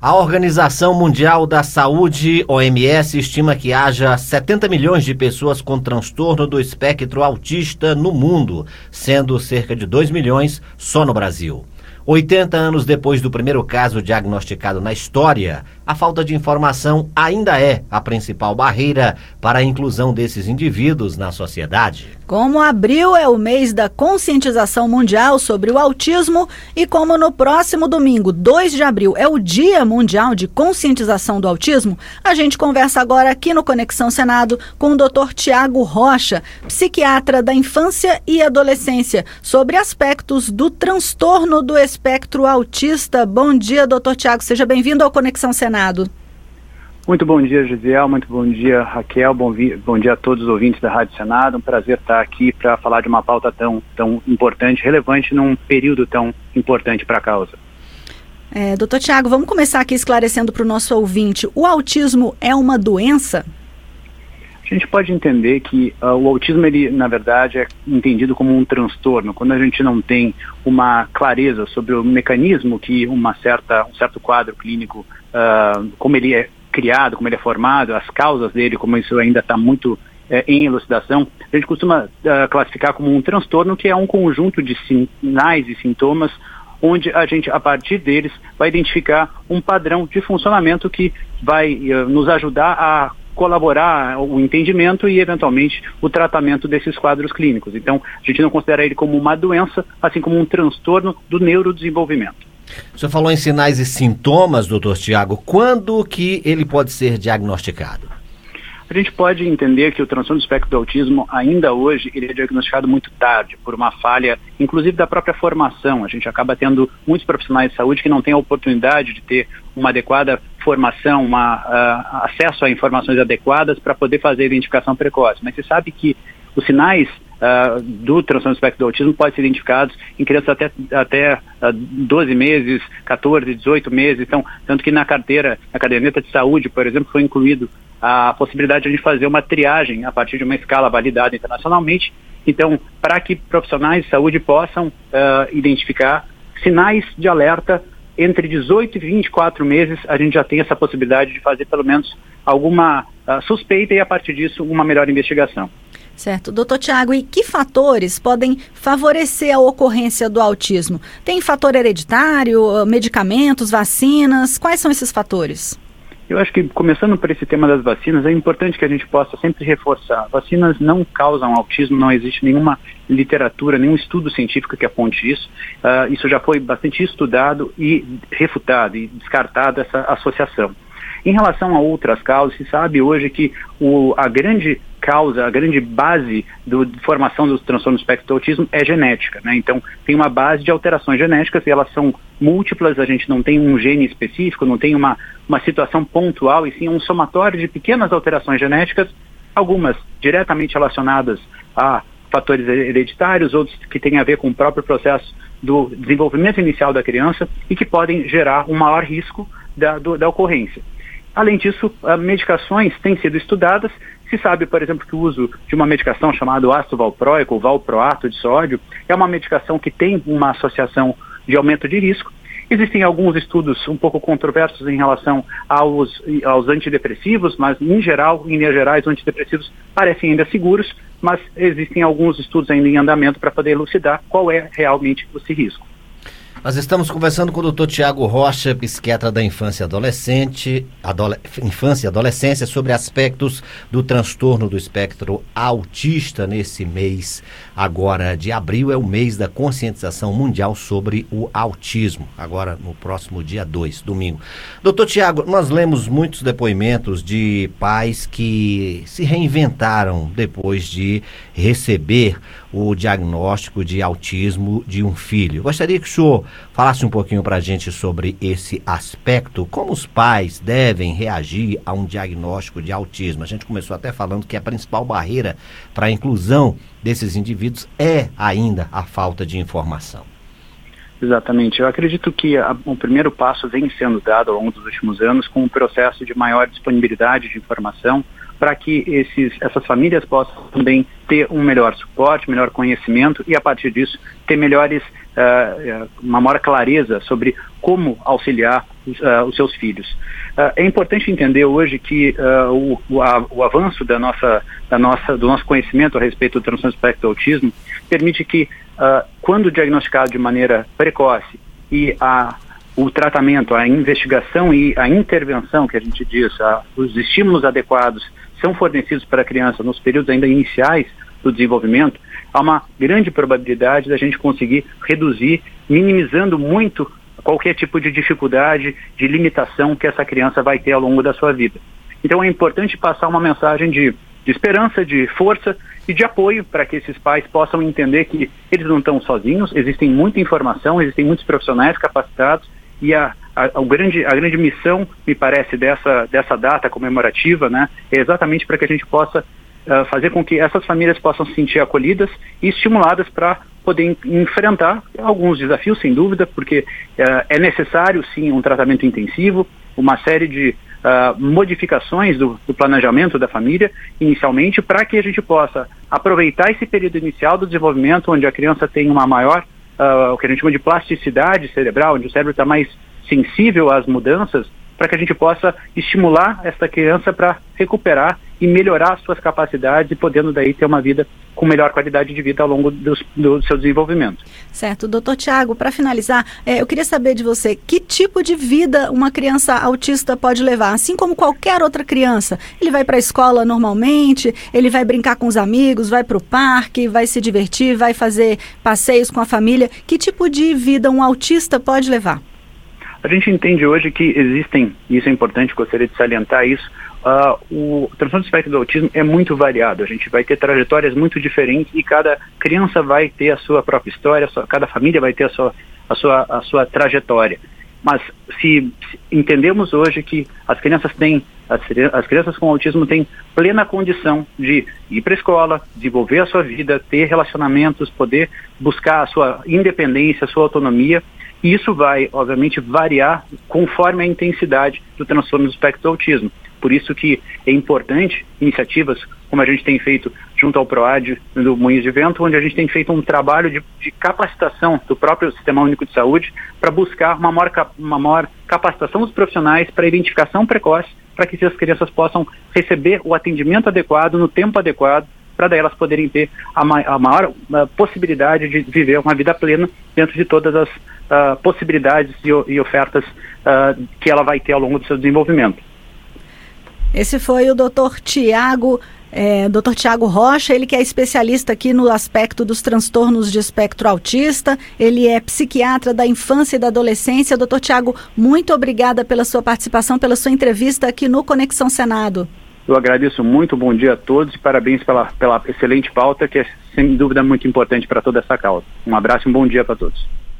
A Organização Mundial da Saúde, OMS, estima que haja 70 milhões de pessoas com transtorno do espectro autista no mundo, sendo cerca de 2 milhões só no Brasil. 80 anos depois do primeiro caso diagnosticado na história, a falta de informação ainda é a principal barreira para a inclusão desses indivíduos na sociedade. Como abril é o mês da conscientização mundial sobre o autismo e como no próximo domingo, 2 de abril, é o Dia Mundial de Conscientização do Autismo, a gente conversa agora aqui no Conexão Senado com o Dr. Tiago Rocha, psiquiatra da infância e adolescência, sobre aspectos do transtorno do espectro autista. Bom dia, Dr. Tiago, seja bem-vindo ao Conexão Senado. Muito bom dia, Gisele, muito bom dia, Raquel, bom dia a todos os ouvintes da Rádio Senado. Um prazer estar aqui para falar de uma pauta tão importante, relevante num período tão importante para a causa. Doutor Tiago, vamos começar aqui esclarecendo para o nosso ouvinte, o autismo é uma doença? A gente pode entender que o autismo, ele, na verdade, é entendido como um transtorno. Quando a gente não tem uma clareza sobre o mecanismo que um certo quadro clínico, como ele é criado, como ele é formado, as causas dele, como isso ainda está muito em elucidação, a gente costuma classificar como um transtorno, que é um conjunto de sinais e sintomas onde a gente, a partir deles, vai identificar um padrão de funcionamento que vai nos ajudar a colaborar o entendimento e, eventualmente, o tratamento desses quadros clínicos. Então, a gente não considera ele como uma doença, assim como um transtorno do neurodesenvolvimento. O senhor falou em sinais e sintomas, doutor Tiago. Quando que ele pode ser diagnosticado? A gente pode entender que o transtorno do espectro do autismo, ainda hoje, ele é diagnosticado muito tarde, por uma falha, inclusive da própria formação. A gente acaba tendo muitos profissionais de saúde que não têm a oportunidade de ter uma adequada formação, acesso a informações adequadas para poder fazer a identificação precoce. Mas você sabe que os sinais do transtorno do espectro do autismo podem ser identificados em crianças até 12 meses, 14, 18 meses. Então, tanto que na caderneta de saúde, por exemplo, foi incluído a possibilidade de a gente fazer uma triagem a partir de uma escala validada internacionalmente. Então, para que profissionais de saúde possam identificar sinais de alerta entre 18 e 24 meses, a gente já tem essa possibilidade de fazer pelo menos alguma suspeita e, a partir disso, uma melhor investigação. Certo. Doutor Tiago, e que fatores podem favorecer a ocorrência do autismo? Tem fator hereditário, medicamentos, vacinas? Quais são esses fatores? Eu acho que, começando por esse tema das vacinas, é importante que a gente possa sempre reforçar. Vacinas não causam autismo, não existe nenhuma literatura, nenhum estudo científico que aponte isso. Isso já foi bastante estudado e refutado e descartado essa associação. Em relação a outras causas, se sabe hoje que a grande causa, a grande base de formação do transtorno do espectro do autismo é genética, né? Então, tem uma base de alterações genéticas e elas são múltiplas, a gente não tem um gene específico, não tem uma situação pontual, e sim um somatório de pequenas alterações genéticas, algumas diretamente relacionadas a fatores hereditários, outros que têm a ver com o próprio processo do desenvolvimento inicial da criança e que podem gerar um maior risco da ocorrência. Além disso, medicações têm sido estudadas. Se sabe, por exemplo, que o uso de uma medicação chamada ácido valproico, ou valproato de sódio, é uma medicação que tem uma associação de aumento de risco. Existem alguns estudos um pouco controversos em relação aos antidepressivos, mas, em linhas gerais, os antidepressivos parecem ainda seguros, mas existem alguns estudos ainda em andamento para poder elucidar qual é realmente esse risco. Nós estamos conversando com o Dr. Tiago Rocha, psiquiatra da infância e adolescência, sobre aspectos do transtorno do espectro autista. Nesse mês agora de abril é o mês da conscientização mundial sobre o autismo, agora no próximo dia 2, domingo. Dr. Tiago, nós lemos muitos depoimentos de pais que se reinventaram depois de receber o diagnóstico de autismo de um filho. Gostaria que o senhor falasse um pouquinho para a gente sobre esse aspecto, como os pais devem reagir a um diagnóstico de autismo. A gente começou até falando que a principal barreira para a inclusão desses indivíduos é ainda a falta de informação. Exatamente. Eu acredito que o primeiro passo vem sendo dado ao longo dos últimos anos com um processo de maior disponibilidade de informação, para que essas famílias possam também ter um melhor suporte, melhor conhecimento e, a partir disso, ter uma maior clareza sobre como auxiliar os seus filhos. É importante entender hoje que o avanço do nosso conhecimento a respeito do transtorno do espectro do autismo permite que, quando diagnosticado de maneira precoce e o tratamento, a investigação e a intervenção, que a gente diz, os estímulos adequados são fornecidos para a criança nos períodos ainda iniciais do desenvolvimento, há uma grande probabilidade da gente conseguir reduzir, minimizando muito qualquer tipo de dificuldade, de limitação que essa criança vai ter ao longo da sua vida. Então é importante passar uma mensagem de esperança, de força e de apoio para que esses pais possam entender que eles não estão sozinhos, existem muita informação, existem muitos profissionais capacitados e a grande missão, me parece, dessa data comemorativa, né, é exatamente para que a gente possa fazer com que essas famílias possam se sentir acolhidas e estimuladas para poder enfrentar alguns desafios, sem dúvida, porque é necessário, sim, um tratamento intensivo, uma série de modificações do planejamento da família, inicialmente, para que a gente possa aproveitar esse período inicial do desenvolvimento, onde a criança tem uma maior, o que a gente chama de plasticidade cerebral, onde o cérebro está mais sensível às mudanças, para que a gente possa estimular essa criança para recuperar e melhorar suas capacidades e podendo daí ter uma vida com melhor qualidade de vida ao longo do seu desenvolvimento. Certo. Doutor Tiago, para finalizar, eu queria saber de você, que tipo de vida uma criança autista pode levar? Assim como qualquer outra criança, ele vai para a escola normalmente, ele vai brincar com os amigos, vai para o parque, vai se divertir, vai fazer passeios com a família. Que tipo de vida um autista pode levar? A gente entende hoje que existem, e isso é importante, gostaria de salientar isso, o transtorno do espectro do autismo é muito variado, a gente vai ter trajetórias muito diferentes e cada criança vai ter a sua própria história, cada família vai ter a sua trajetória. Mas se entendemos hoje que as crianças com autismo têm plena condição de ir para a escola, desenvolver a sua vida, ter relacionamentos, poder buscar a sua independência, a sua autonomia, e isso vai, obviamente, variar conforme a intensidade do transtorno do espectro do autismo. Por isso que é importante iniciativas como a gente tem feito junto ao PROAD do Moinhos de Vento, onde a gente tem feito um trabalho de capacitação do próprio Sistema Único de Saúde para buscar uma maior capacitação dos profissionais para identificação precoce, para que essas crianças possam receber o atendimento adequado, no tempo adequado, para daí elas poderem ter a maior possibilidade de viver uma vida plena dentro de todas as possibilidades e ofertas que ela vai ter ao longo do seu desenvolvimento. Esse foi o Dr. Tiago Rocha, ele que é especialista aqui no aspecto dos transtornos de espectro autista, ele é psiquiatra da infância e da adolescência. Dr. Tiago, muito obrigada pela sua participação, pela sua entrevista aqui no Conexão Senado. Eu agradeço muito, bom dia a todos e parabéns pela excelente pauta, que é sem dúvida muito importante para toda essa causa. Um abraço e um bom dia para todos.